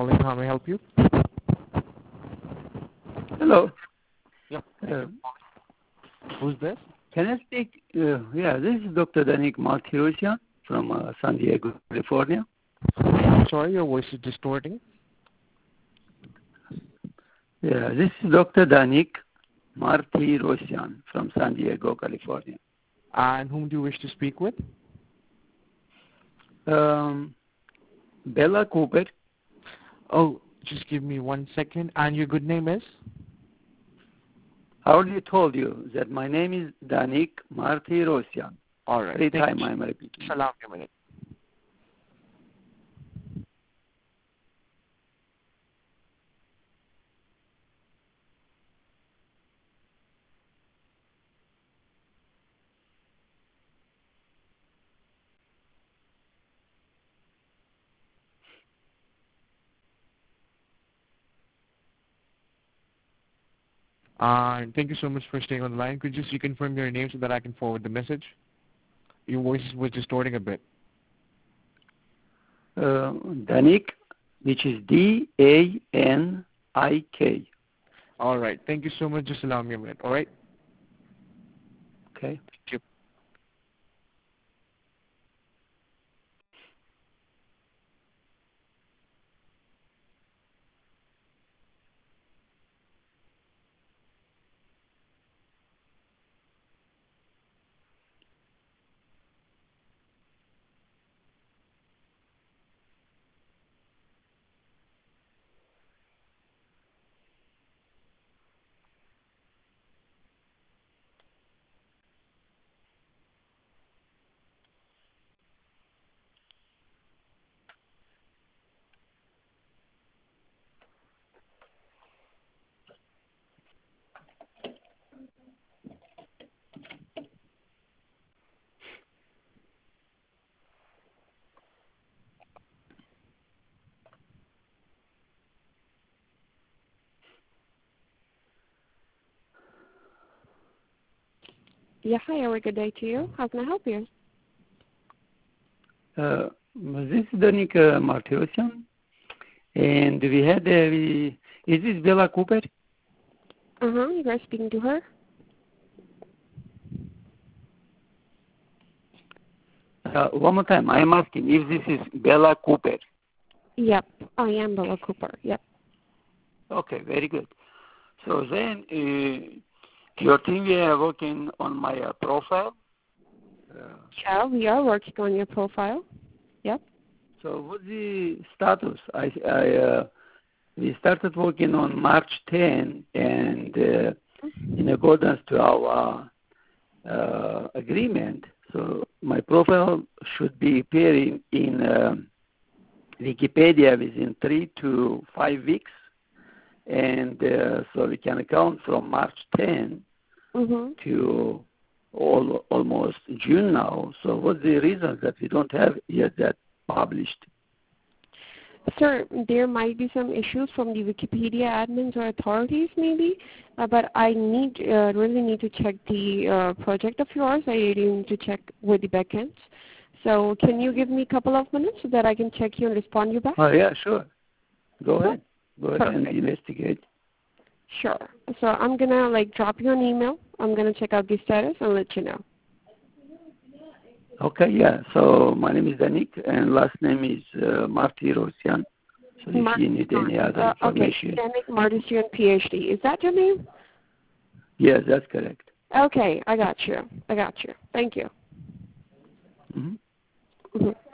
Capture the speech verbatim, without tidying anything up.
calling. How may I help you? Hello. Yep. Uh, Who's this? can I speak? Uh, yeah, this is Doctor Danik Martirosyan from uh, San Diego, California. Sorry, your voice is distorting. Yeah, this is Doctor Danik Martirosyan from San Diego, California. And whom do you wish to speak with? Um, Bella Cooper. Oh, just give me one second. And your good name is? I already told you that my name is Danik Martirosyan. All right. Three Thank times you. I'm repeating. Just allow me a minute. Uh, thank you so much for staying on the line. Could you just reconfirm your name so that I can forward the message? Your voice was distorting a bit. Uh, Danik, which is D A N I K. All right. Thank you so much. Just allow me a minute. All right? Okay. Thank you. Yeah, hi, have a good day to you. How can I help you? Uh, this is Danik uh, Martirosyan. And we had, uh, we, is this Bella Cooper? Uh-huh, you guys speaking to her? Uh, one more time, I am asking if this is Bella Cooper. Yep, I am Bella Cooper, yep. Okay, very good. So then, uh, your team, we are working on my uh, profile. Uh, Yeah, we are working on your profile. Yep. so what's the status? I, I, uh, we started working on March tenth, and uh, in accordance to our uh, agreement, so my profile should be appearing in uh, Wikipedia within three to five weeks, and uh, so we can account from March tenth Mm-hmm. to all, almost June now. So what's the reason that we don't have yet that published? Sir, there might be some issues from the Wikipedia admins or authorities maybe, uh, but I need uh, really need to check the uh, project of yours. I really need to check with the backends. So can you give me a couple of minutes so that I can check you and respond you back? Oh, yeah, sure. Go ahead. Go ahead Perfect. and investigate. Sure. So I'm going to like drop you an email. I'm going to check out the status and let you know. Okay, yeah. So my name is Danik, and last name is uh, Martirosyan. So if Mar- you need any other uh, okay, information. Danik Martirosyan, P H D. Is that your name? Yes, that's correct. Okay, I got you. I got you. Thank you. Mm-hmm. Mm-hmm.